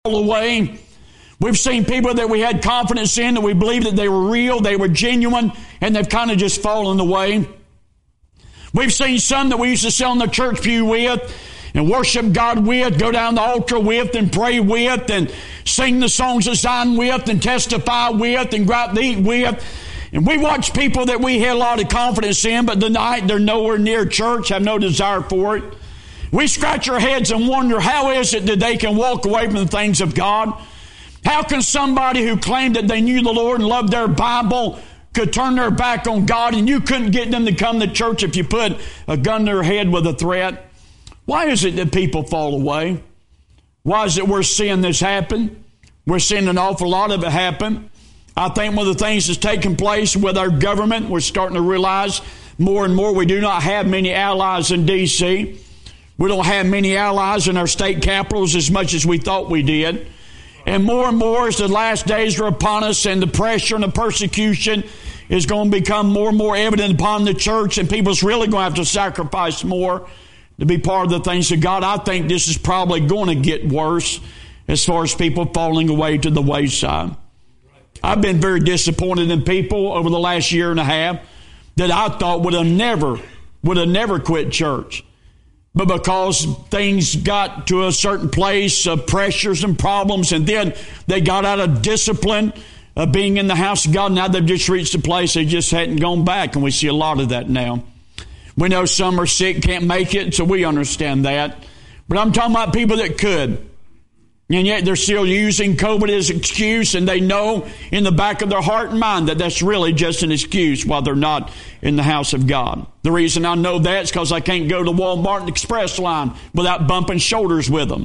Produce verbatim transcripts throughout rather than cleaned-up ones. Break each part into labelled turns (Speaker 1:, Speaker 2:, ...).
Speaker 1: fall away. We've seen people that we had confidence in, that we believed that they were real, they were genuine, and they've kind of just fallen away. We've seen some that we used to sit on the church pew with and worship God with, go down the altar with, and pray with, and sing the songs of Zion with, and testify with, and go out to eat with. And we watch people that we had a lot of confidence in, but tonight they're nowhere near church, have no desire for it. We scratch our heads and wonder, how is it that they can walk away from the things of God? How can somebody who claimed that they knew the Lord and loved their Bible could turn their back on God, and you couldn't get them to come to church if you put a gun to their head with a threat? Why is it that people fall away? Why is it we're seeing this happen? We're seeing an awful lot of it happen. I think one of the things that's taking place with our government, we're starting to realize more and more we do not have many allies in D C We don't have many allies in our state capitals as much as we thought we did. And more and more as the last days are upon us, and the pressure and the persecution is going to become more and more evident upon the church, and people's really going to have to sacrifice more to be part of the things of God. I think this is probably going to get worse as far as people falling away to the wayside. I've been very disappointed in people over the last year and a half that I thought would have never, would have never quit church. But because things got to a certain place of pressures and problems, and then they got out of discipline of being in the house of God, now they've just reached a place they just hadn't gone back, and we see a lot of that now. We know some are sick, can't make it, so we understand that. But I'm talking about people that could. And yet they're still using COVID as an excuse, and they know in the back of their heart and mind that that's really just an excuse while they're not in the house of God. The reason I know that is because I can't go to Walmart and Express line without bumping shoulders with them.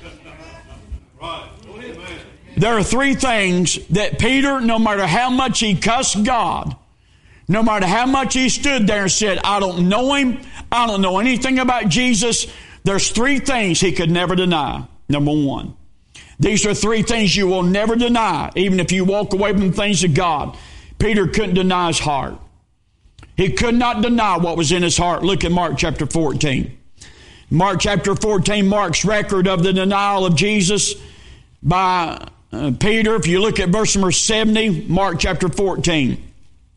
Speaker 1: There are three things that Peter, no matter how much he cussed God, no matter how much he stood there and said, I don't know him, I don't know anything about Jesus, there's three things he could never deny. Number one, these are three things you will never deny, even if you walk away from the things of God. Peter couldn't deny his heart. He could not deny what was in his heart. Look at Mark chapter fourteen. Mark chapter fourteen marks record of the denial of Jesus by uh, Peter. If you look at verse number seventy, Mark chapter fourteen.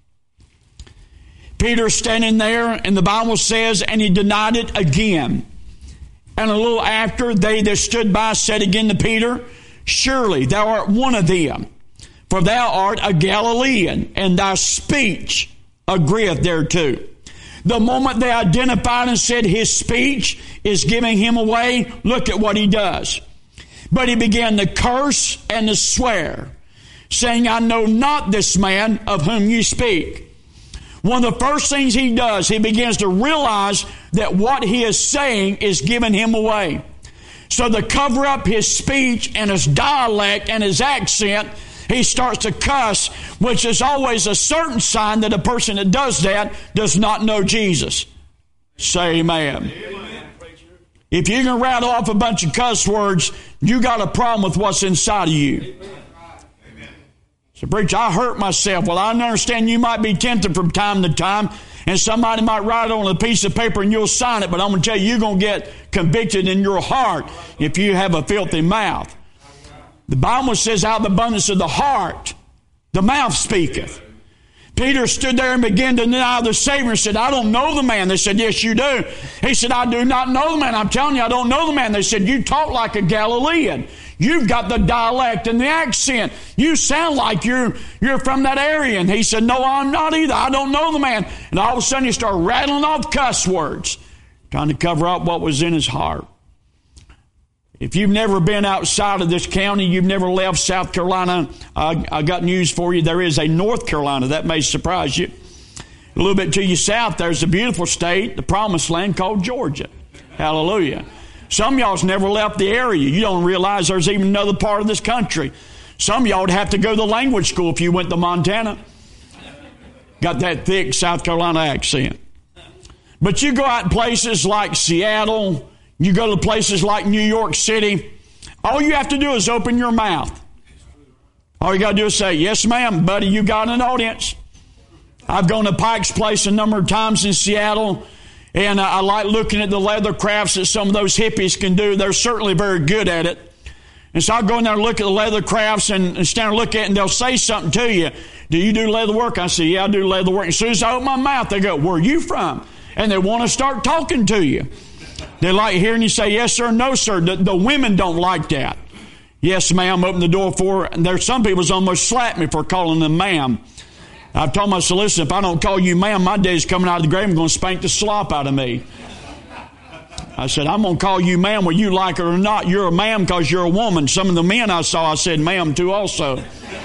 Speaker 1: Peter's standing there, and the Bible says, and he denied it again. And a little after, they that stood by said again to Peter, surely thou art one of them, for thou art a Galilean, and thy speech agreeth thereto. The moment they identified and said his speech is giving him away, look at what he does. But he began to curse and to swear, saying, I know not this man of whom you speak. One of the first things he does, he begins to realize that what he is saying is giving him away. So to cover up his speech and his dialect and his accent, he starts to cuss, which is always a certain sign that a person that does that does not know Jesus. Say amen. Amen. If you can rattle off a bunch of cuss words, you got a problem with what's inside of you. So, preacher, I hurt myself. Well, I understand you might be tempted from time to time, and somebody might write it on a piece of paper and you'll sign it, but I'm going to tell you, you're going to get convicted in your heart if you have a filthy mouth. The Bible says, out of the abundance of the heart, the mouth speaketh. Peter stood there and began to deny the Savior and said, I don't know the man. They said, yes, you do. He said, I do not know the man. I'm telling you, I don't know the man. They said, you talk like a Galilean. You've got the dialect and the accent. You sound like you're you're from that area. And he said, no, I'm not either. I don't know the man. And all of a sudden he started rattling off cuss words, trying to cover up what was in his heart. If you've never been outside of this county, you've never left South Carolina, I, I got news for you. There is a North Carolina. That may surprise you. A little bit to your south, there's a beautiful state, the promised land called Georgia. Hallelujah. Some of y'all's never left the area. You don't realize there's even another part of this country. Some of y'all would have to go to language school if you went to Montana. Got that thick South Carolina accent. But you go out in places like Seattle, you go to places like New York City, all you have to do is open your mouth. All you got to do is say, yes, ma'am, buddy, you got an audience. I've gone to Pike's Place a number of times in Seattle, and I like looking at the leather crafts that some of those hippies can do. They're certainly very good at it. And so I'll go in there and look at the leather crafts and, and stand and look at it, and they'll say something to you. Do you do leather work? I say, yeah, I do leather work. As soon as I open my mouth, they go, where are you from? And they want to start talking to you. They like hearing you say, yes, sir, no, sir. The, the women don't like that. Yes, ma'am, open the door for her. And there's some people's almost slapped me for calling them ma'am. I've told myself, listen, if I don't call you ma'am, my day's coming out of the grave, I'm going to spank the slop out of me. I said, I'm going to call you ma'am whether you like it or not. You're a ma'am because you're a woman. Some of the men I saw, I said ma'am to also.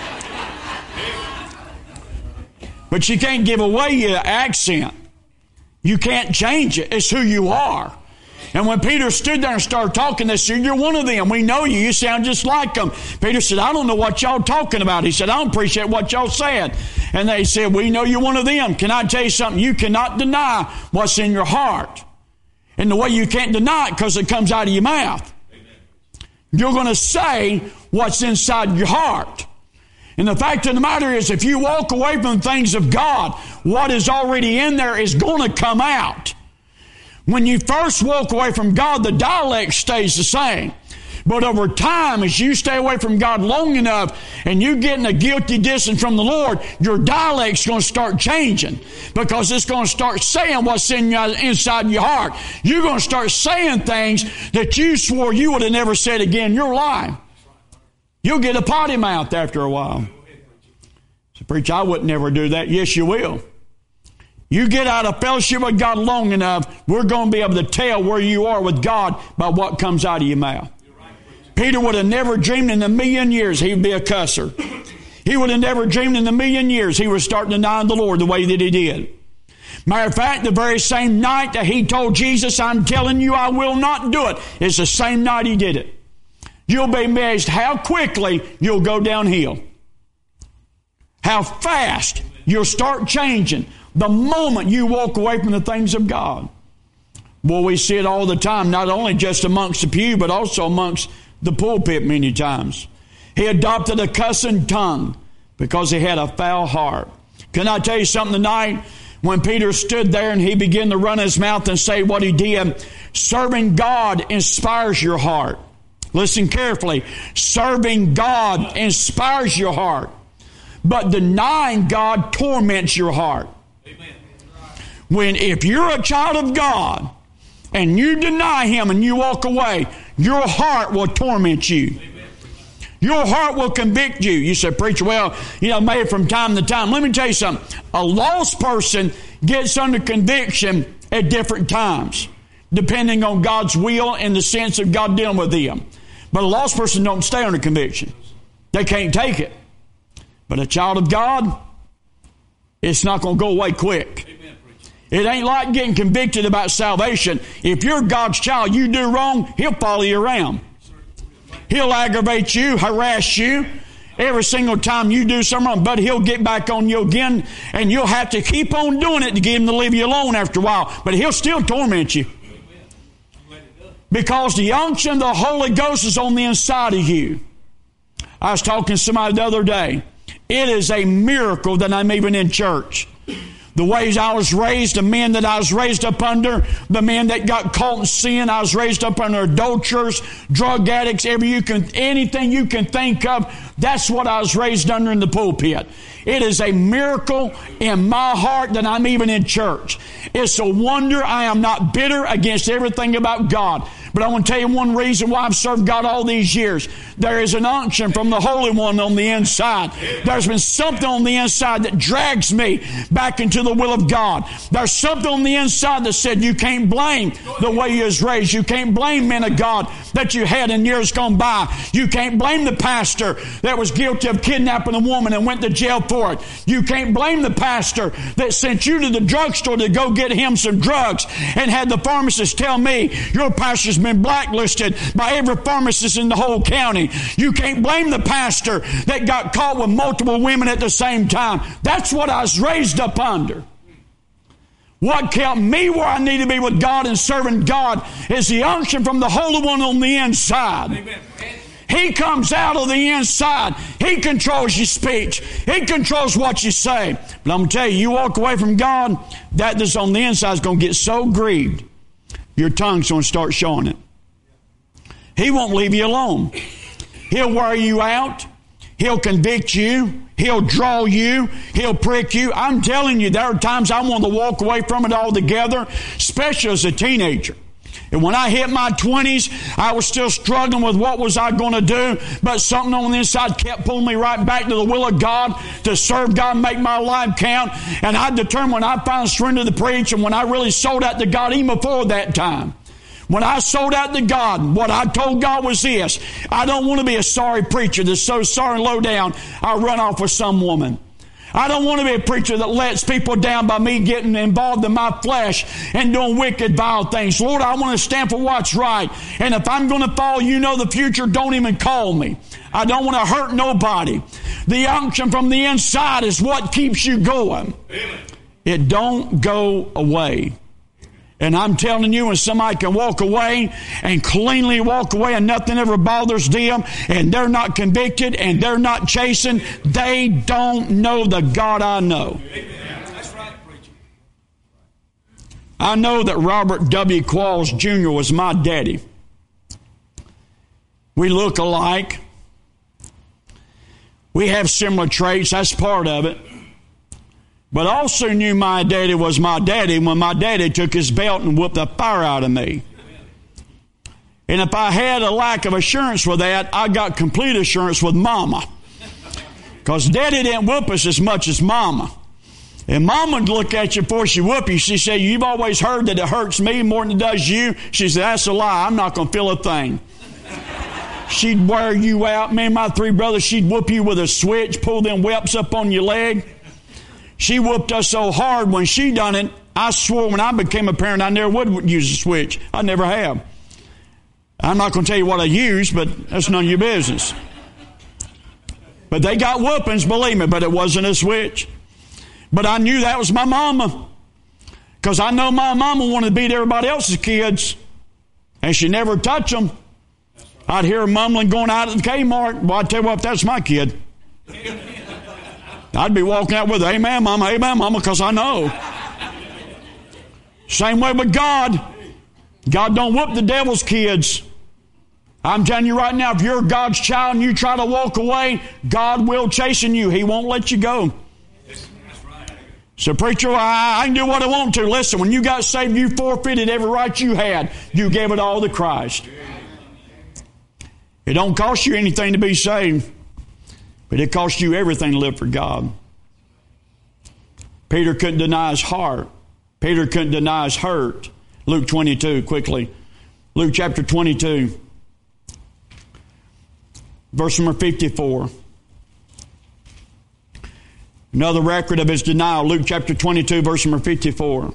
Speaker 1: But you can't give away your accent. You can't change it. It's who you are. And when Peter stood there and started talking, they said, you're one of them. We know you. You sound just like them. Peter said, I don't know what y'all talking about. He said, I don't appreciate what y'all said. And they said, we know you're one of them. Can I tell you something? You cannot deny what's in your heart. And the way you can't deny it because it comes out of your mouth. You're going to say what's inside your heart. And the fact of the matter is, if you walk away from the things of God, what is already in there is going to come out. When you first walk away from God, the dialect stays the same. But over time, as you stay away from God long enough and you get in a guilty distance from the Lord, your dialect's going to start changing because it's going to start saying what's in your, inside your heart. You're going to start saying things that you swore you would have never said again in your life. You'll get a potty mouth after a while. So, preacher, I would never do that. Yes, you will. You get out of fellowship with God long enough, we're going to be able to tell where you are with God by what comes out of your mouth. Peter would have never dreamed in a million years he would be a cusser. He would have never dreamed in a million years he was starting to deny the Lord the way that he did. Matter of fact, the very same night that he told Jesus, I'm telling you I will not do it, it's the same night he did it. You'll be amazed how quickly you'll go downhill. How fast you'll start changing the moment you walk away from the things of God. Boy, we see it all the time, not only just amongst the pew, but also amongst the pulpit many times. He adopted a cussing tongue because he had a foul heart. Can I tell you something tonight? When Peter stood there and he began to run his mouth and say what he did, serving God inspires your heart. Listen carefully. Serving God inspires your heart. But denying God torments your heart. Amen. When if you're a child of God and you deny Him and you walk away, your heart will torment you. Amen. Your heart will convict you. You say, preacher, well, you know, maybe from time to time. Let me tell you something. A lost person gets under conviction at different times, depending on God's will and the sense of God dealing with them. But a lost person don't stay under conviction. They can't take it. But a child of God, it's not going to go away quick. Amen. It ain't like getting convicted about salvation. If you're God's child, you do wrong, He'll follow you around. He'll aggravate you, harass you every single time you do something wrong. But He'll get back on you again, and you'll have to keep on doing it to get Him to leave you alone after a while. But He'll still torment you. Because the unction of the Holy Ghost is on the inside of you. I was talking to somebody the other day. It is a miracle that I'm even in church. The ways I was raised, the men that I was raised up under, the men that got caught in sin, I was raised up under adulterers, drug addicts, every you can, anything you can think of, that's what I was raised under in the pulpit. It is a miracle in my heart that I'm even in church. It's a wonder I am not bitter against everything about God. But I want to tell you one reason why I've served God all these years. There is an unction from the Holy One on the inside. There's been something on the inside that drags me back into the will of God. There's something on the inside that said you can't blame the way you was raised. You can't blame men of God that you had in years gone by. You can't blame the pastor that was guilty of kidnapping a woman and went to jail for it. You can't blame the pastor that sent you to the drugstore to go get him some drugs and had the pharmacist tell me your pastor's been blacklisted by every pharmacist in the whole county. You can't blame the pastor that got caught with multiple women at the same time. That's what I was raised up under. What kept me where I need to be with God and serving God is the unction from the Holy One on the inside. Amen. He comes out of the inside. He controls your speech. He controls what you say. But I'm going to tell you, you walk away from God, that that's on the inside is going to get so grieved, your tongue's going to start showing it. He won't leave you alone. He'll wear you out. He'll convict you. He'll draw you. He'll prick you. I'm telling you, there are times I want to walk away from it altogether, especially as a teenager. And when I hit my twenties, I was still struggling with what was I going to do, but something on the inside kept pulling me right back to the will of God, to serve God and make my life count. And I determined when I finally surrendered to preach, and when I really sold out to God, even before that time, when I sold out to God, what I told God was this: I don't want to be a sorry preacher that's so sorry and low down I run off with some woman. I don't want to be a preacher that lets people down by me getting involved in my flesh and doing wicked, vile things. Lord, I want to stand for what's right. And if I'm going to fall, you know the future, don't even call me. I don't want to hurt nobody. The unction from the inside is what keeps you going. Amen. It don't go away. And I'm telling you, when somebody can walk away and cleanly walk away and nothing ever bothers them, and they're not convicted and they're not chasing, they don't know the God I know. That's right, preacher. I know that Robert W. Qualls Junior was my daddy. We look alike. We have similar traits. That's part of it. But I also knew my daddy was my daddy when my daddy took his belt and whooped the fire out of me. And if I had a lack of assurance with that, I got complete assurance with Mama. Because Daddy didn't whoop us as much as Mama. And Mama would look at you before she whoop you. She said, you've always heard that it hurts me more than it does you. She said, that's a lie. I'm not going to feel a thing. She'd wear you out. Me and my three brothers, she'd whoop you with a switch, pull them whelps up on your leg. She whooped us so hard when she done it, I swore when I became a parent I never would use a switch. I never have. I'm not going to tell you what I used, but that's none of your business. But they got whoopings, believe me, but it wasn't a switch. But I knew that was my mama. Because I know my mama wanted to beat everybody else's kids. And she never touched them. I'd hear her mumbling going out at the Kmart. Well, I tell you what, that's my kid. I'd be walking out with her, amen, mama, amen, mama, because I know. Same way with God. God don't whoop the devil's kids. I'm telling you right now, if you're God's child and you try to walk away, God will chasten you. He won't let you go. So preacher, I, I can do what I want to. Listen, when you got saved, you forfeited every right you had. You gave it all to Christ. It don't cost you anything to be saved. But it cost you everything to live for God. Peter couldn't deny his heart. Peter couldn't deny his hurt. Luke twenty-two, quickly. Luke chapter twenty-two. Verse number fifty-four. Another record of his denial. Luke chapter twenty-two, verse number fifty-four.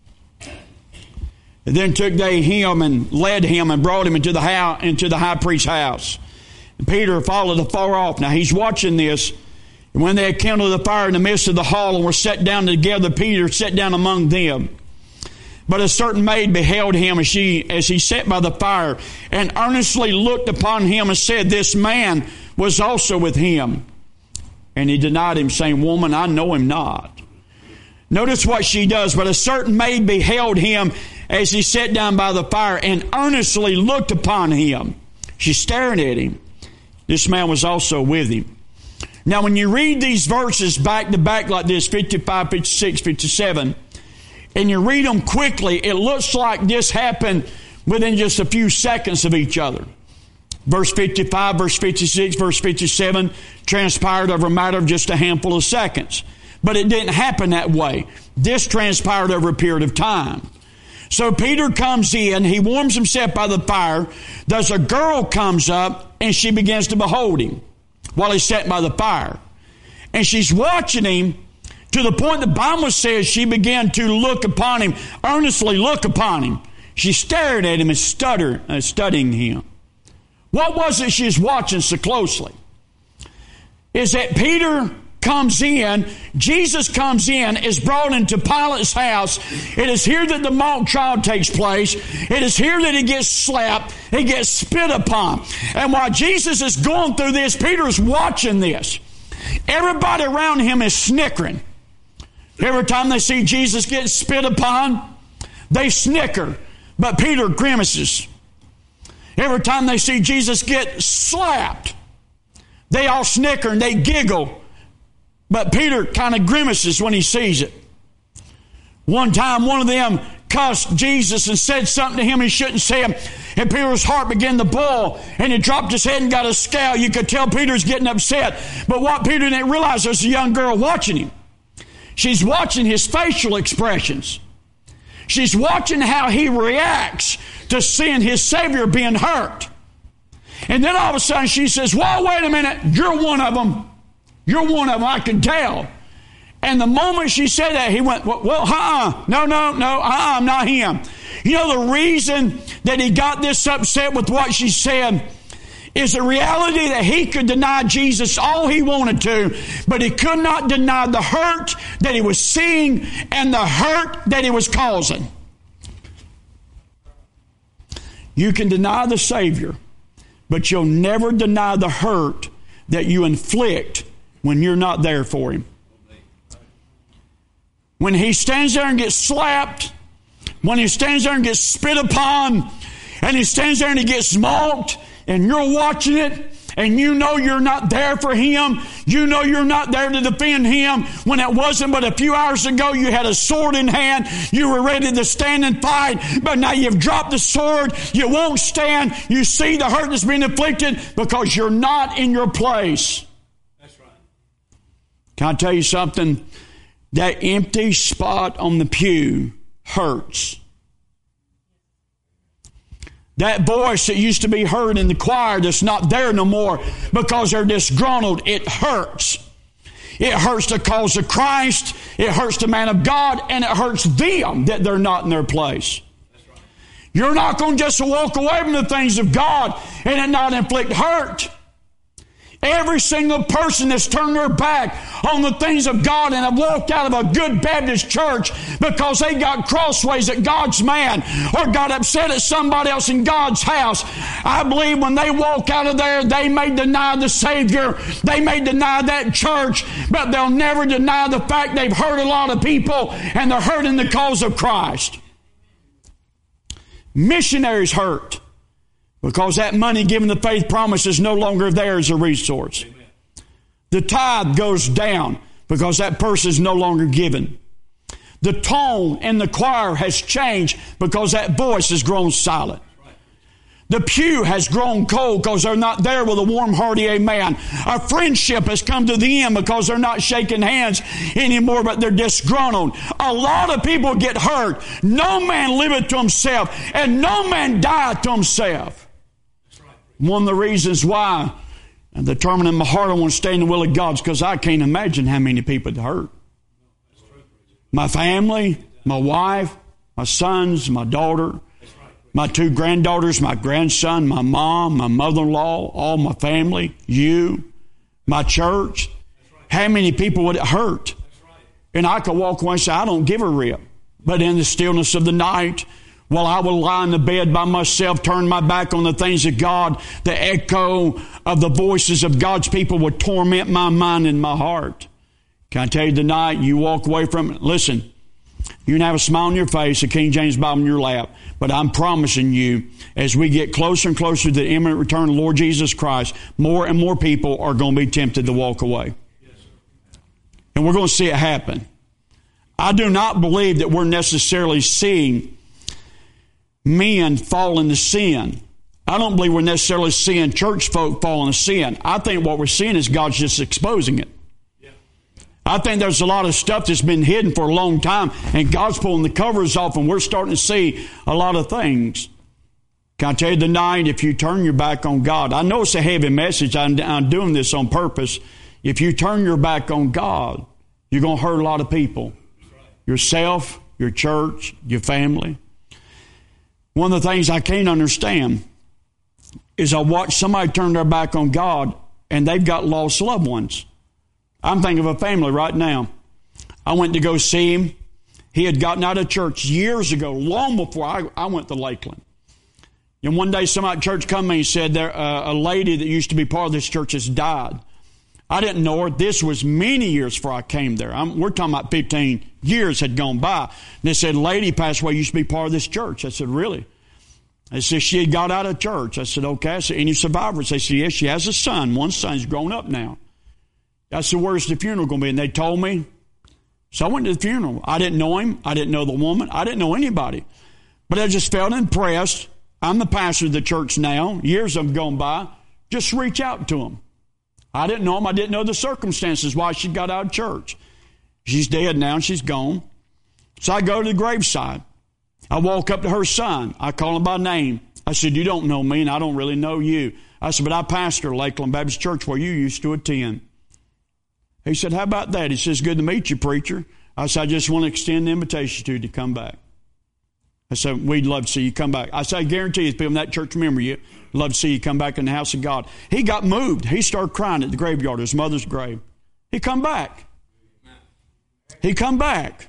Speaker 1: And then took they him and led him and brought him into the house, into the high priest's house. Peter followed afar off. Now he's watching this. And when they had kindled the fire in the midst of the hall and were set down together, Peter sat down among them. But a certain maid beheld him as she as he sat by the fire, and earnestly looked upon him and said, this man was also with him. And he denied him, saying, woman, I know him not. Notice what she does. But a certain maid beheld him as he sat down by the fire, and earnestly looked upon him. She's staring at him. This man was also with him. Now, when you read these verses back to back like this, fifty-five, fifty-six, fifty-seven, and you read them quickly, it looks like this happened within just a few seconds of each other. Verse fifty-five, verse fifty-six, verse fifty-seven transpired over a matter of just a handful of seconds. But it didn't happen that way. This transpired over a period of time. So Peter comes in, he warms himself by the fire. There's a girl comes up, and she begins to behold him while he's sitting by the fire. And she's watching him to the point the Bible says she began to look upon him, earnestly look upon him. She stared at him and stuttered, uh, studying him. What was it she's watching so closely? Is that Peter comes in, Jesus comes in, is brought into Pilate's house. It is here that the mock trial takes place. It is here that he gets slapped. He gets spit upon. And while Jesus is going through this, Peter's watching this. Everybody around him is snickering. Every time they see Jesus get spit upon, they snicker. But Peter grimaces. Every time they see Jesus get slapped, They all snicker and they giggle. But Peter kind of grimaces when he sees it. One time, one of them cussed Jesus and said something to him he shouldn't say him. And Peter's heart began to boil. And he dropped his head and got a scowl. You could tell Peter's getting upset. But what Peter didn't realize, there's a young girl watching him. She's watching his facial expressions. She's watching how he reacts to seeing his Savior being hurt. And then all of a sudden she says, well, wait a minute. You're one of them. You're one of them. I can tell. And the moment she said that, he went, well, uh-uh. No, no, no, uh-uh, I'm not him. You know the reason that he got this upset with what she said is the reality that he could deny Jesus all he wanted to, but he could not deny the hurt that he was seeing and the hurt that he was causing. You can deny the Savior, but you'll never deny the hurt that you inflict when you're not there for him. When he stands there and gets slapped, when he stands there and gets spit upon, and he stands there and he gets mocked, and you're watching it, and you know you're not there for him, you know you're not there to defend him, when it wasn't but a few hours ago you had a sword in hand, you were ready to stand and fight, but now you've dropped the sword, you won't stand, you see the hurt that's been inflicted because you're not in your place.
Speaker 2: That's right.
Speaker 1: Can I tell you something? That empty spot on the pew hurts. That voice that used to be heard in the choir that's not there no more because they're disgruntled, it hurts. It hurts the cause of Christ, it hurts the man of God, and it hurts them that they're not in their place.
Speaker 2: Right.
Speaker 1: You're not going to just walk away from the things of God and it not inflict hurt. Every single person that's turned their back on the things of God and have walked out of a good Baptist church because they got crossways at God's man or got upset at somebody else in God's house, I believe when they walk out of there, they may deny the Savior, they may deny that church, but they'll never deny the fact they've hurt a lot of people and they're hurting the cause of Christ. Missionaries hurt. Because that money given the faith promise is no longer there as a resource.
Speaker 2: Amen.
Speaker 1: The tithe goes down because that person is no longer given. The tone in the choir has changed because that voice has grown silent.
Speaker 2: Right.
Speaker 1: The pew has grown cold because they're not there with a warm, hearty amen. A friendship has come to the end because they're not shaking hands anymore, but they're disgruntled. A lot of people get hurt. No man liveth to himself, and no man dieth to himself. One of the reasons why I'm determined in my heart I want to stay in the will of God is because I can't imagine how many people it hurt. My family, my wife, my sons, my daughter, my two granddaughters, my grandson, my mom, my mother-in-law, all my family, you, my church. How many people would it hurt? And I could walk away and say, I don't give a rip. But in the stillness of the night, while I will lie in the bed by myself, turn my back on the things of God, the echo of the voices of God's people would torment my mind and my heart. Can I tell you tonight, you walk away from it. Listen, you can have a smile on your face, a King James Bible in your lap, but I'm promising you, as we get closer and closer to the imminent return of the Lord Jesus Christ, more and more people are going to be tempted to walk away. And we're going to see it happen. I do not believe that we're necessarily seeing men fall into sin. I don't believe we're necessarily seeing church folk fall into sin. I think what we're seeing is God's just exposing it. Yeah. I think there's a lot of stuff that's been hidden for a long time, and God's pulling the covers off, and we're starting to see a lot of things. Can I tell you tonight, if you turn your back on God, I know it's a heavy message, I'm, I'm doing this on purpose. If you turn your back on God, you're going to hurt a lot of people. Yourself, your church, your family. One of the things I can't understand is I watch somebody turn their back on God and they've got lost loved ones. I'm thinking of a family right now. I went to go see him. He had gotten out of church years ago, long before I, I went to Lakeland. And one day somebody at church come to me and said there, uh, a lady that used to be part of this church has died. I didn't know her. This was many years before I came there. I'm, we're talking about fifteen years had gone by. And they said, lady passed away, used to be part of this church. I said, really? They said she had got out of church. I said, okay. I said, any survivors? They said, yes, she has a son. One son's grown up now. I said, where's the funeral going to be? And they told me. So I went to the funeral. I didn't know him. I didn't know the woman. I didn't know anybody. But I just felt impressed. I'm the pastor of the church now. Years have gone by. Just reach out to him. I didn't know him. I didn't know the circumstances why she got out of church. She's dead now and she's gone. So I go to the graveside. I walk up to her son. I call him by name. I said, you don't know me and I don't really know you. I said, but I pastor Lakeland Baptist Church where you used to attend. He said, how about that? He says, good to meet you, preacher. I said, I just want to extend the invitation to you to come back. I said, we'd love to see you come back. I said, I guarantee you, people in that church remember you. Love to see you come back in the house of God. He got moved. He started crying at the graveyard, his mother's grave. He come back. He come back.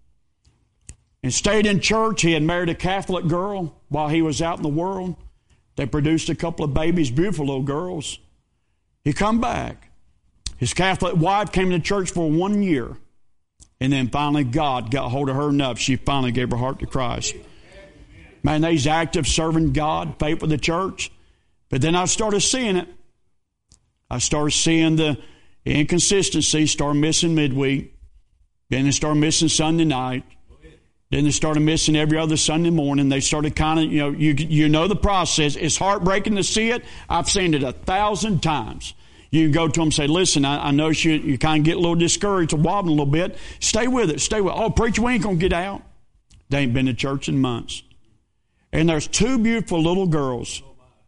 Speaker 1: And stayed in church. He had married a Catholic girl while he was out in the world. They produced a couple of babies, beautiful little girls. He come back. His Catholic wife came to church for one year. And then finally God got hold of her enough. She finally gave her heart to Christ. Man, they's active, serving God, faithful to the church. But then I started seeing it. I started seeing the inconsistency, started missing midweek. Then they started missing Sunday night. Then they started missing every other Sunday morning. They started kind of, you know, you, you know the process. It's heartbreaking to see it. I've seen it a thousand times. You can go to them and say, listen, I, I know you, you kind of get a little discouraged or wobbling a little bit. Stay with it. Stay with it. Oh, preacher, we ain't going to get out. They ain't been to church in months. And there's two beautiful little girls.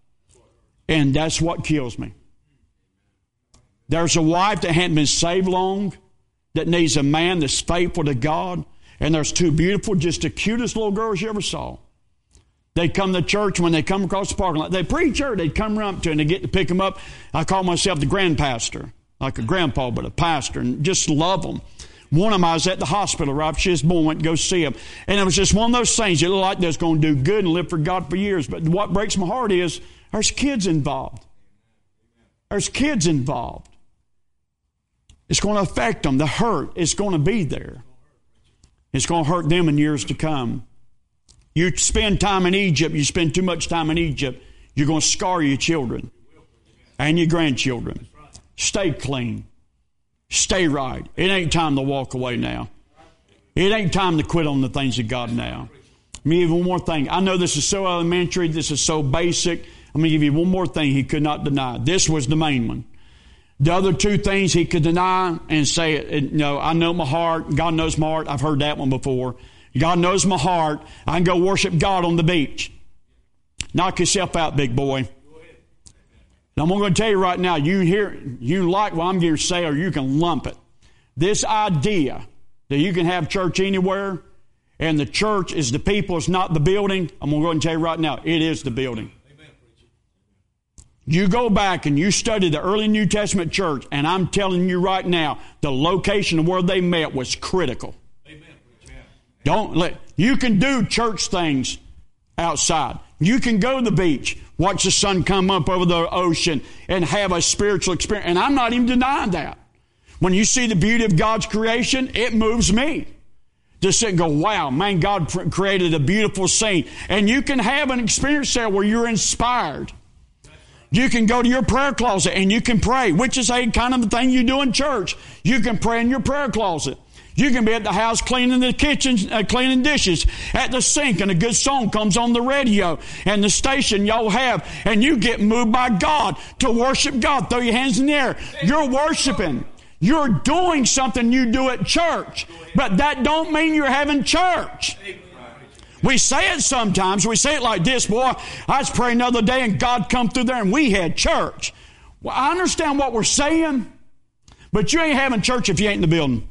Speaker 1: And that's what kills me. There's a wife that hadn't been saved long, that needs a man that's faithful to God. And there's two beautiful, just the cutest little girls you ever saw. They come to church when they come across the parking lot. They preacher, they'd come around to and they get to pick them up. I call myself the grand pastor, like a grandpa, but a pastor, and just love them. One of them, I was at the hospital right after she was born, went to go see him. And it was just one of those things. It looked like they was going to do good and live for God for years. But what breaks my heart is there's kids involved. There's kids involved. It's going to affect them. The hurt is going to be there. It's going to hurt them in years to come. You spend time in Egypt, you spend too much time in Egypt, you're going to scar your children and your grandchildren. Stay clean. Stay right. It ain't time to walk away now. It ain't time to quit on the things of God now. Let me give you one more thing. I know this is so elementary, this is so basic. I'm going to give you one more thing he could not deny. This was the main one. The other two things he could deny and say, you know, I know my heart. God knows my heart. I've heard that one before. God knows my heart. I can go worship God on the beach. Knock yourself out, big boy. And I'm going to tell you right now, you hear, you like what I'm going to say, or you can lump it. This idea that you can have church anywhere and the church is the people, it's not the building. I'm going to go ahead and tell you right now, it is the building. You go back and you study the early New Testament church, and I'm telling you right now, the location of where they met was critical. Amen. Don't let, you can do church things outside. You can go to the beach, watch the sun come up over the ocean, and have a spiritual experience. And I'm not even denying that. When you see the beauty of God's creation, it moves me. Just sit and go, wow, man, God created a beautiful scene. And you can have an experience there where you're inspired. You can go to your prayer closet and you can pray, which is a kind of the thing you do in church. You can pray in your prayer closet. You can be at the house cleaning the kitchen, uh, cleaning dishes, at the sink, and a good song comes on the radio and the station y'all have, and you get moved by God to worship God. Throw your hands in the air. You're worshiping. You're doing something you do at church, but that don't mean you're having church. We say it sometimes. We say it like this, boy, I was praying the other day and God come through there and we had church. Well, I understand what we're saying, but you ain't having church if you ain't in the building.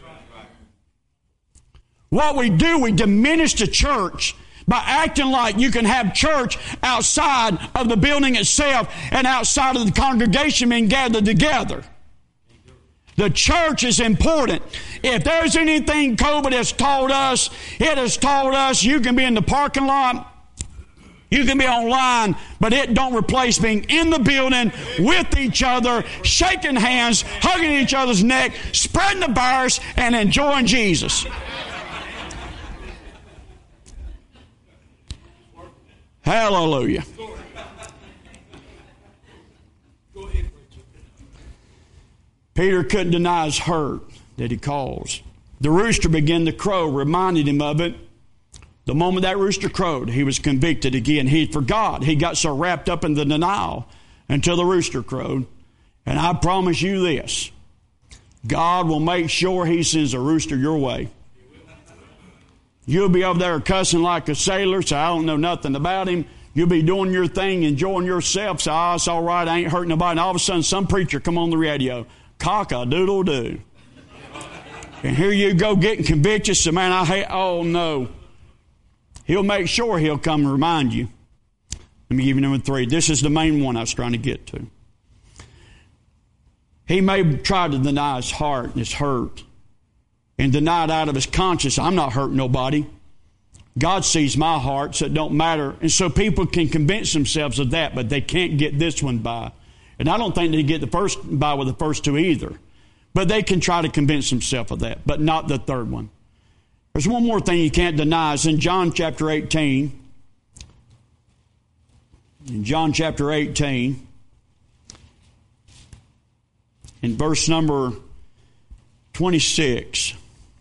Speaker 1: What we do, we diminish the church by acting like you can have church outside of the building itself and outside of the congregation being gathered together. The church is important. If there's anything COVID has taught us, it has taught us you can be in the parking lot, you can be online, but it don't replace being in the building with each other, shaking hands, hugging each other's neck, spreading the virus, and enjoying Jesus. Hallelujah. Peter couldn't deny his hurt that he caused. The rooster began to crow, reminded him of it. The moment that rooster crowed, he was convicted again. He forgot. He got so wrapped up in the denial until the rooster crowed. And I promise you this, God will make sure He sends a rooster your way. You'll be over there cussing like a sailor, so I don't know nothing about him. You'll be doing your thing, enjoying yourself, so oh, it's all right, I ain't hurting nobody. And all of a sudden, some preacher come on the radio, cock-a-doodle-doo. And here you go getting convicted, so man, I hate, oh no. He'll make sure He'll come and remind you. Let me give you number three. This is the main one I was trying to get to. He may try to deny his heart and his hurt and deny it out of his conscience. I'm not hurting nobody. God sees my heart, so it don't matter. And so people can convince themselves of that, but they can't get this one by. And I don't think they get the first by with the first two either. But they can try to convince themselves of that, but not the third one. There's one more thing you can't deny. It's in John chapter eighteen. In John chapter eighteen, in verse number twenty-six.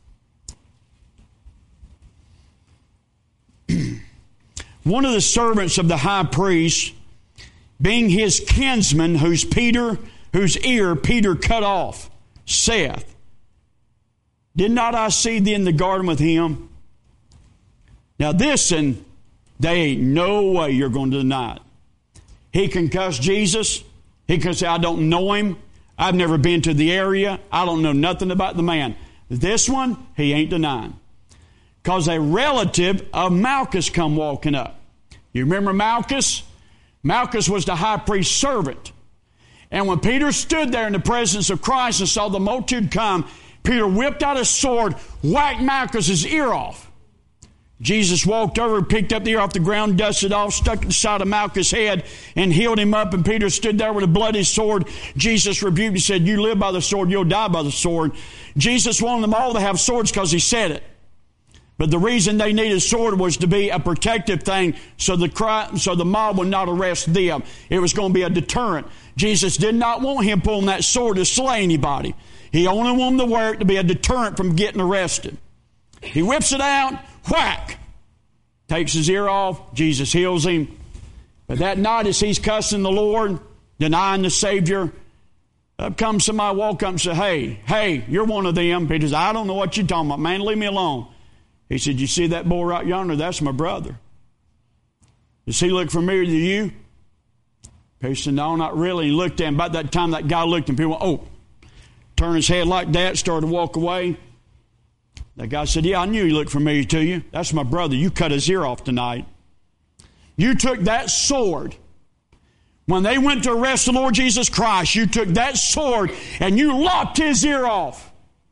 Speaker 1: One of the servants of the high priest, being his kinsman, whose Peter, whose ear Peter cut off, saith, Did not I see thee in the garden with him? Now this, and they ain't no way you're going to deny it. He can cuss Jesus. He can say, I don't know him. I've never been to the area. I don't know nothing about the man. This one, he ain't denying. Because a relative of Malchus come walking up. You remember Malchus? Malchus was the high priest's servant. And when Peter stood there in the presence of Christ and saw the multitude come, Peter whipped out his sword, whacked Malchus's ear off. Jesus walked over, picked up the ear off the ground, dusted it off, stuck it inside of Malchus' head, and healed him up. And Peter stood there with a bloody sword. Jesus rebuked and said, You live by the sword, you'll die by the sword. Jesus wanted them all to have swords because He said it. But the reason they needed a sword was to be a protective thing so the cry, so the mob would not arrest them. It was going to be a deterrent. Jesus did not want him pulling that sword to slay anybody. He only wanted him to wear it to be a deterrent from getting arrested. He whips it out, whack, takes his ear off, Jesus heals him. But that night as he's cussing the Lord, denying the Savior, up comes somebody, walk up and say, hey, hey, you're one of them. Peter says, I don't know what you're talking about, man, leave me alone. He said, you see that boy right yonder? That's my brother. Does he look familiar to you? Peter said, no, not really. He looked at him. About that time, that guy looked and people went, oh, turned his head like that, started to walk away. That guy said, yeah, I knew he looked familiar to you. That's my brother. You cut his ear off tonight. You took that sword. When they went to arrest the Lord Jesus Christ, you took that sword and you lopped his ear off.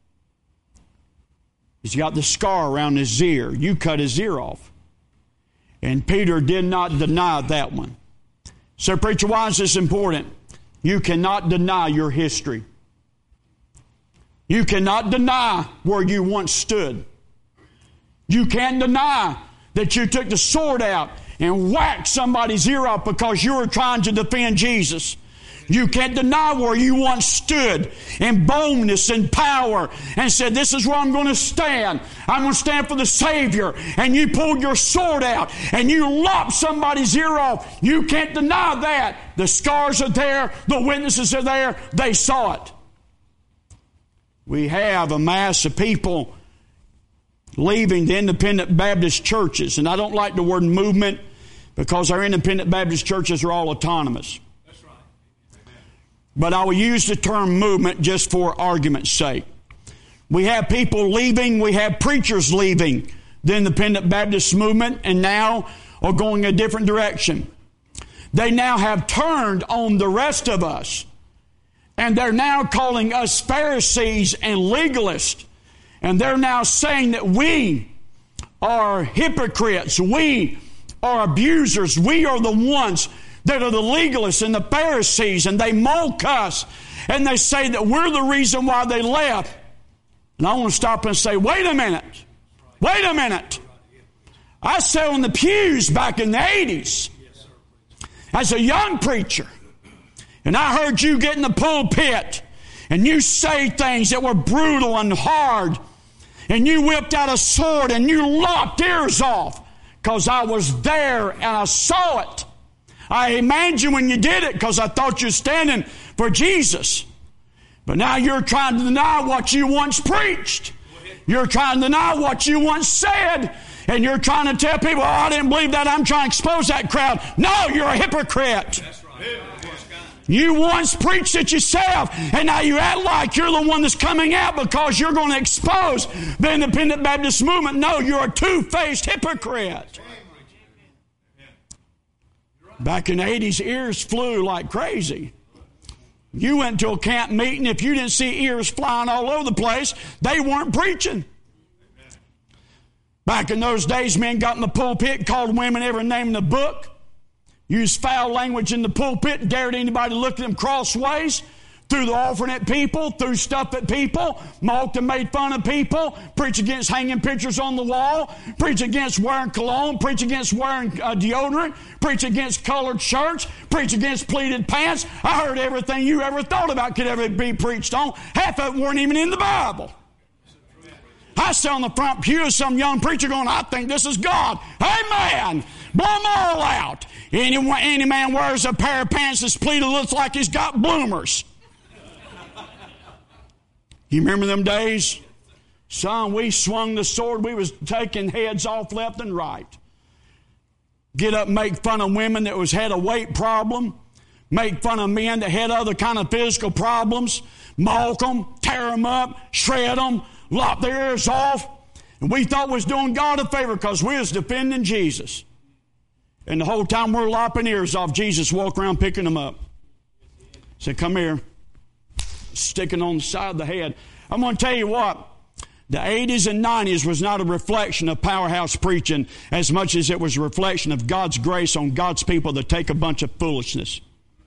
Speaker 1: He's got the scar around his ear. You cut his ear off. And Peter did not deny that one. So, preacher, why is this important? You cannot deny your history. You cannot deny where you once stood. You can't deny that you took the sword out and whacked somebody's ear off because you were trying to defend Jesus. You can't deny where you once stood in boldness and power and said, this is where I'm going to stand. I'm going to stand for the Savior. And you pulled your sword out and you lopped somebody's ear off. You can't deny that. The scars are there. The witnesses are there. They saw it. We have a mass of people leaving the independent Baptist churches. And I don't like the word movement because our independent Baptist churches are all autonomous. But I will use the term movement just for argument's sake. We have people leaving, we have preachers leaving the independent Baptist movement and now are going a different direction. They now have turned on the rest of us. And they're now calling us Pharisees and legalists. And they're now saying that we are hypocrites. We are abusers. We are the ones that are the legalists and the Pharisees, and they mock us, and they say that we're the reason why they left. And I want to stop and say, wait a minute. Wait a minute. I sat on the pews back in the eighties as a young preacher. And I heard you get in the pulpit and you say things that were brutal and hard. And you whipped out a sword and you lopped ears off because I was there and I saw it. I imagined when you did it because I thought you were standing for Jesus. But now you're trying to deny what you once preached. You're trying to deny what you once said. And you're trying to tell people, oh, I didn't believe that. I'm trying to expose that crowd. No, you're a hypocrite. That's right. You once preached it yourself, and now you act like you're the one that's coming out because you're going to expose the Independent Baptist movement. No, you're a two-faced hypocrite. Back in the eighties, ears flew like crazy. You went to a camp meeting, if you didn't see ears flying all over the place, they weren't preaching. Back in those days, men got in the pulpit, called women every name in the book, used foul language in the pulpit, dared anybody to look at them crossways, threw the offering at people, threw stuff at people, mocked and made fun of people, preach against hanging pictures on the wall, preach against wearing cologne, preach against wearing uh, deodorant, preach against colored shirts, preach against pleated pants. I heard everything you ever thought about could ever be preached on. Half of it weren't even in the Bible. I sat on the front pew of some young preacher going, I think this is God. Amen. Blow them all out. Any, any man wears a pair of pants that's pleated, looks like he's got bloomers. You remember them days? Son, we swung the sword. We was taking heads off left and right. Get up and make fun of women that was had a weight problem. Make fun of men that had other kind of physical problems. Mock them, tear them up, shred them, lop their ears off. And we thought we was doing God a favor because we was defending Jesus. And the whole time we're lopping ears off, Jesus walked around picking them up. Said, come here. Sticking on the side of the head. I'm going to tell you what. The eighties and nineties was not a reflection of powerhouse preaching as much as it was a reflection of God's grace on God's people to take a bunch of foolishness.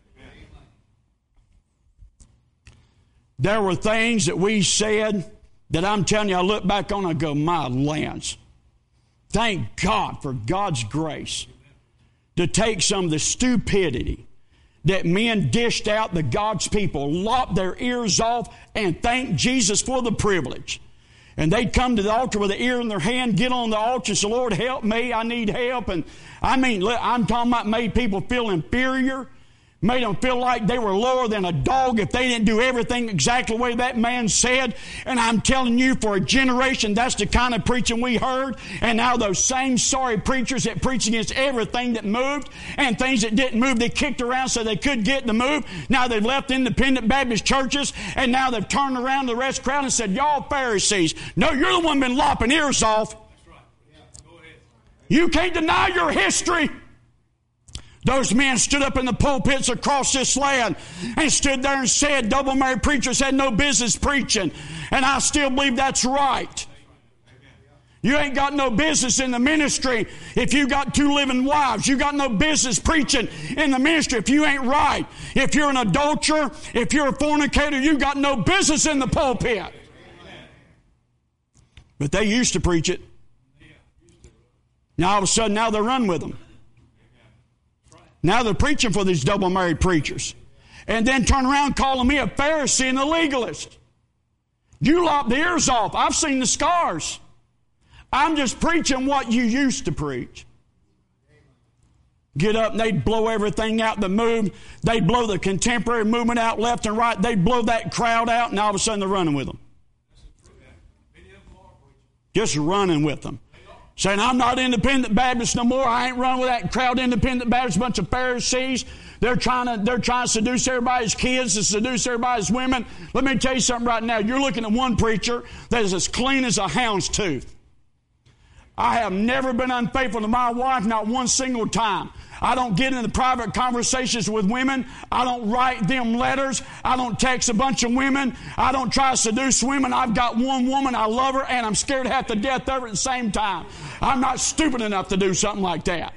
Speaker 1: There were things that we said that I'm telling you, I look back on and I go, my lands. Thank God for God's grace to take some of the stupidity that men dished out to God's people, lopped their ears off, and thanked Jesus for the privilege. And they'd come to the altar with an ear in their hand, get on the altar and say, Lord, help me, I need help. And I mean, I'm talking about made people feel inferior, made them feel like they were lower than a dog if they didn't do everything exactly the way that man said. And I'm telling you, for a generation, that's the kind of preaching we heard. And now those same sorry preachers that preach against everything that moved and things that didn't move, they kicked around so they could get to move. Now they've left independent Baptist churches, and now they've turned around to the rest of the crowd and said, y'all Pharisees, no, you're the one been lopping ears off. That's right. Yeah, go ahead. You can't deny your history. Those men stood up in the pulpits across this land and stood there and said double-married preachers had no business preaching. And I still believe that's right. You ain't got no business in the ministry if you got two living wives. You got no business preaching in the ministry if you ain't right. If you're an adulterer, if you're a fornicator, you got no business in the pulpit. But they used to preach it. Now all of a sudden, now they run with them. Now they're preaching for these double-married preachers. And then turn around calling me a Pharisee and a legalist. You lop the ears off. I've seen the scars. I'm just preaching what you used to preach. Get up and they'd blow everything out that moved. They'd blow the contemporary movement out left and right. They'd blow that crowd out, and all of a sudden they're running with them. Just running with them. Saying, I'm not independent Baptist no more. I ain't running with that crowd independent Baptist, bunch of Pharisees. They're trying to, they're trying to seduce everybody's kids, to seduce everybody's women. Let me tell you something right now. You're looking at one preacher that is as clean as a hound's tooth. I have never been unfaithful to my wife, not one single time. I don't get into private conversations with women. I don't write them letters. I don't text a bunch of women. I don't try to seduce women. I've got one woman. I love her, and I'm scared half to death of her at the same time. I'm not stupid enough to do something like that.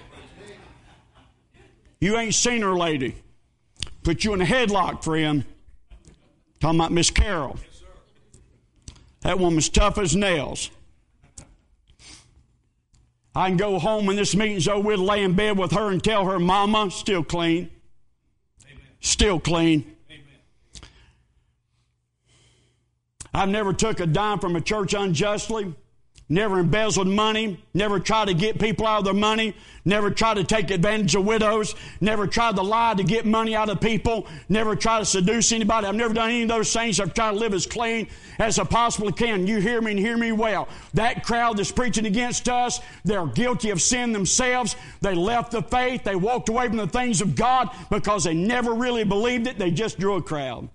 Speaker 1: You ain't seen her, lady. Put you in a headlock, friend. Talking about Miss Carol. That woman's tough as nails. I can go home when this meeting's over with, lay in bed with her and tell her, Mama, still clean. Amen. Still clean. Amen. I've never took a dime from a church unjustly. Never embezzled money, never tried to get people out of their money, never tried to take advantage of widows, never tried to lie to get money out of people, never tried to seduce anybody. I've never done any of those things. I've tried to live as clean as I possibly can. You hear me and hear me well. That crowd that's preaching against us, they're guilty of sin themselves. They left the faith. They walked away from the things of God because they never really believed it. They just drew a crowd.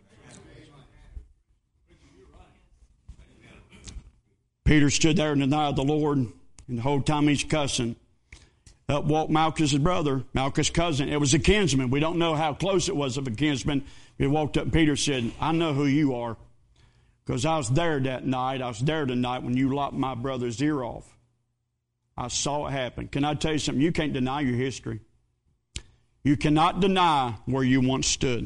Speaker 1: Peter stood there and denied the Lord, and the whole time he's cussing. Up walked Malchus' brother, Malchus' cousin. It was a kinsman. We don't know how close it was of a kinsman. He walked up and Peter said, I know who you are, because I was there that night. I was there tonight when you lopped my brother's ear off. I saw it happen. Can I tell you something? You can't deny your history. You cannot deny where you once stood.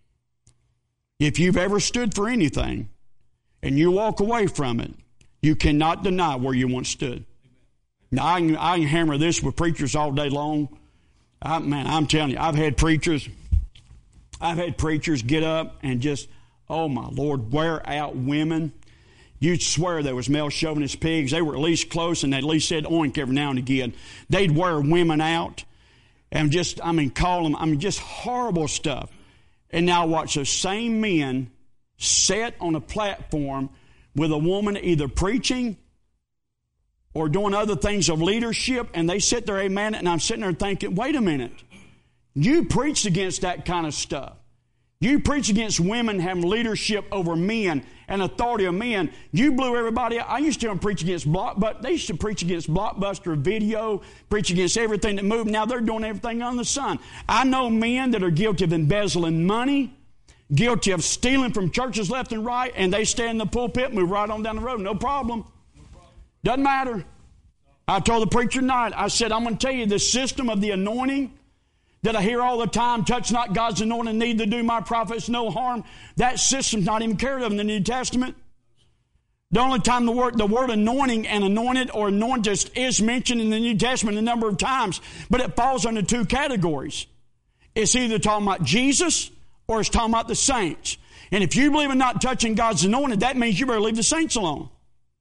Speaker 1: If you've ever stood for anything and you walk away from it, you cannot deny where you once stood. Now, I can, I can hammer this with preachers all day long. I, man, I'm telling you, I've had preachers, I've had preachers get up and just, oh my Lord, wear out women. You'd swear there was male chauvinist pigs. They were at least close, and they at least said oink every now and again. They'd wear women out and just, I mean, call them, I mean, just horrible stuff. And now watch those same men sit on a platform with a woman either preaching or doing other things of leadership, and they sit there, amen, and I'm sitting there thinking, wait a minute. You preached against that kind of stuff. You preach against women having leadership over men and authority of men. You blew everybody out. I used to preach against Blockbuster. They used to preach against Blockbuster video, preach against everything that moved. Now they're doing everything under the sun. I know men that are guilty of embezzling money, guilty of stealing from churches left and right, and they stand in the pulpit, move right on down the road. No problem. Doesn't matter. I told the preacher tonight, I said, I'm going to tell you, the system of the anointing that I hear all the time, touch not God's anointing, neither do my prophets no harm, that system's not even carried of in the New Testament. The only time the word, the word anointing and anointed or anointed is mentioned in the New Testament a number of times, but it falls under two categories. It's either talking about Jesus or it's talking about the saints. And if you believe in not touching God's anointed, that means you better leave the saints alone.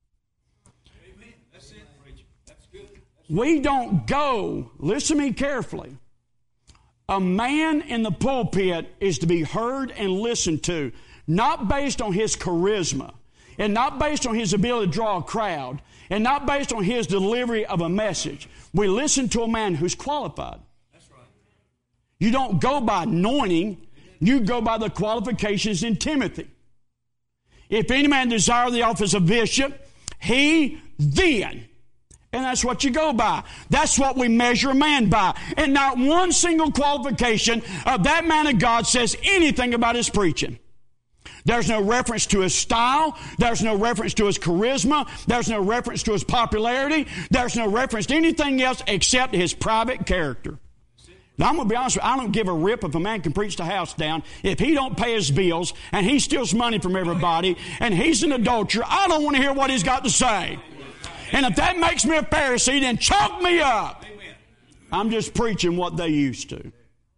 Speaker 1: Amen. That's it, preacher. That's good. That's we don't go, listen to me carefully. A man in the pulpit is to be heard and listened to, not based on his charisma, and not based on his ability to draw a crowd, and not based on his delivery of a message. We listen to a man who's qualified. That's right. You don't go by anointing. You go by the qualifications in Timothy. If any man desire the office of bishop, he then. And that's what you go by. That's what we measure a man by. And not one single qualification of that man of God says anything about his preaching. There's no reference to his style. There's no reference to his charisma. There's no reference to his popularity. There's no reference to anything else except his private character. Now, I'm going to be honest with you, I don't give a rip if a man can preach the house down. If he don't pay his bills and he steals money from everybody and he's an adulterer, I don't want to hear what he's got to say. And if that makes me a Pharisee, then chalk me up. I'm just preaching what they used to.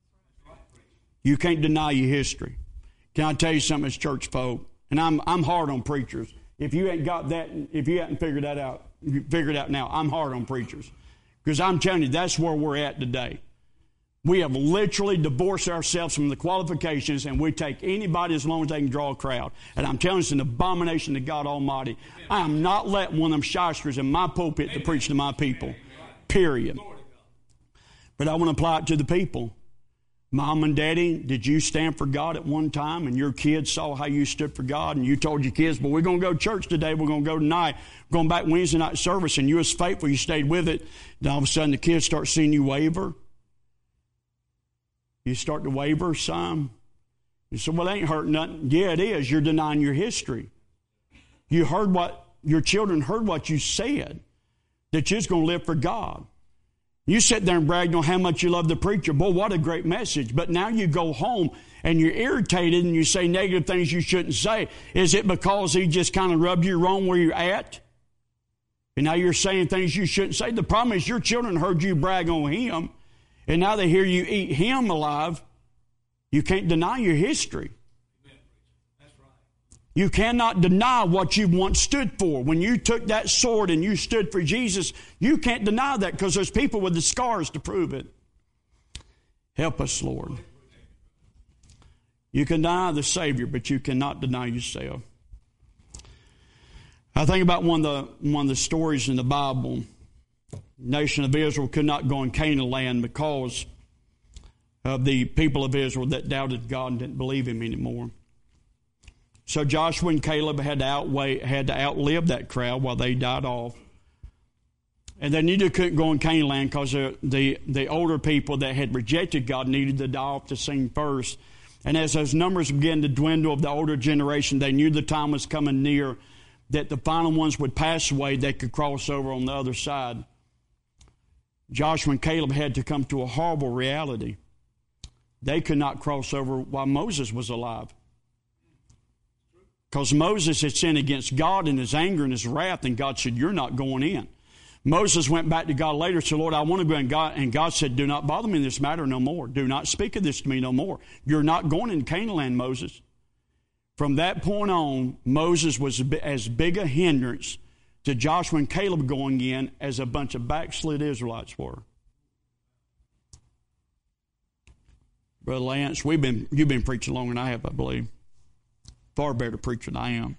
Speaker 1: You can't deny your history. Can I tell you something as church folk? And I'm I'm hard on preachers. If you ain't got that, if you haven't figured that out, if you figure it out now, I'm hard on preachers. Because I'm telling you, that's where we're at today. We have literally divorced ourselves from the qualifications, and we take anybody as long as they can draw a crowd. And I'm telling you, it's an abomination to God Almighty. I am not letting one of them shysters in my pulpit to preach to my people. Period. But I want to apply it to the people. Mom and Daddy, did you stand for God at one time, and your kids saw how you stood for God, and you told your kids, but we're going to go to church today, we're going to go tonight, we're going back Wednesday night service, and you was faithful, you stayed with it. Then all of a sudden the kids start seeing you waver. You start to waver some. You say, well, it ain't hurting nothing. Yeah, it is. You're denying your history. You heard what, your children heard what you said, that you're just going to live for God. You sit there and brag on how much you love the preacher. Boy, what a great message. But now you go home and you're irritated and you say negative things you shouldn't say. Is it because he just kind of rubbed you wrong where you're at? And now you're saying things you shouldn't say. The problem is your children heard you brag on him, and now they hear you eat him alive. You can't deny your history.
Speaker 2: That's right.
Speaker 1: You cannot deny what you once stood for. When you took that sword and you stood for Jesus, you can't deny that because there's people with the scars to prove it. Help us, Lord. You can deny the Savior, but you cannot deny yourself. I think about one of the one of the stories in the Bible. The nation of Israel could not go in Canaan land because of the people of Israel that doubted God and didn't believe Him anymore. So Joshua and Caleb had to outweigh, had to outlive that crowd while they died off. And they neither couldn't go in Canaan land because the, the older people that had rejected God needed to die off the scene first. And as those numbers began to dwindle of the older generation, they knew the time was coming near that the final ones would pass away, they could cross over on the other side. Joshua and Caleb had to come to a horrible reality. They could not cross over while Moses was alive. Because Moses had sinned against God in his anger and his wrath, and God said, you're not going in. Moses went back to God later and said, Lord, I want to go in. God, and God said, do not bother me in this matter no more. Do not speak of this to me no more. You're not going in Canaan land, Moses. From that point on, Moses was as big a hindrance to Joshua and Caleb going in as a bunch of backslid Israelites were. Brother Lance, we've been you've been preaching longer than I have, I believe. Far better preacher than I am.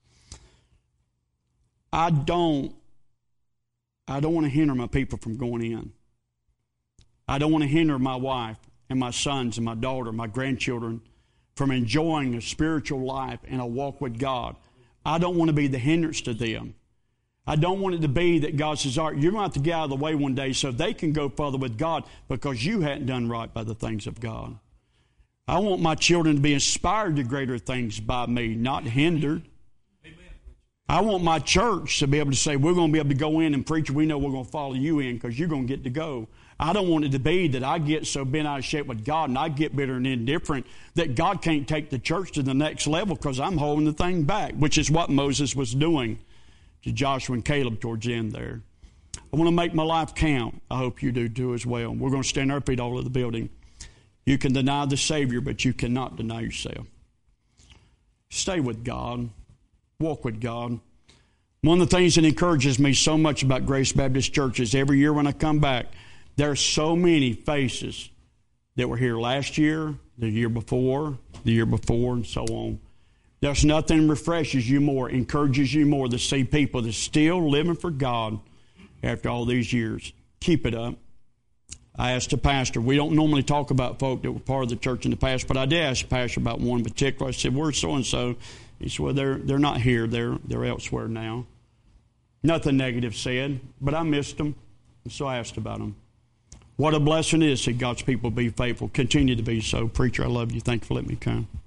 Speaker 1: I don't I don't want to hinder my people from going in. I don't want to hinder my wife and my sons and my daughter, my grandchildren from enjoying a spiritual life and a walk with God. I don't want to be the hindrance to them. I don't want it to be that God says, all right, you're going to have to get out of the way one day so they can go further with God because you hadn't done right by the things of God. I want my children to be inspired to greater things by me, not hindered.
Speaker 2: Amen.
Speaker 1: I want my church to be able to say, we're going to be able to go in and preach. We know we're going to follow you in because you're going to get to go. I don't want it to be that I get so bent out of shape with God and I get bitter and indifferent that God can't take the church to the next level because I'm holding the thing back, which is what Moses was doing to Joshua and Caleb towards the end there. I want to make my life count. I hope you do too as well. We're going to stand our feet all over the building. You can deny the Savior, but you cannot deny yourself. Stay with God. Walk with God. One of the things that encourages me so much about Grace Baptist Church is every year when I come back, there are so many faces that were here last year, the year before, the year before, and so on. There's nothing refreshes you more, encourages you more to see people that are still living for God after all these years. Keep it up. I asked the pastor, we don't normally talk about folk that were part of the church in the past, but I did ask the pastor about one in particular. I said, where's so-and-so? He said, well, they're, they're not here. They're, they're elsewhere now. Nothing negative said, but I missed them, and so I asked about them. What a blessing it is that God's people be faithful. Continue to be so. Preacher, I love you. Thank you for letting me come.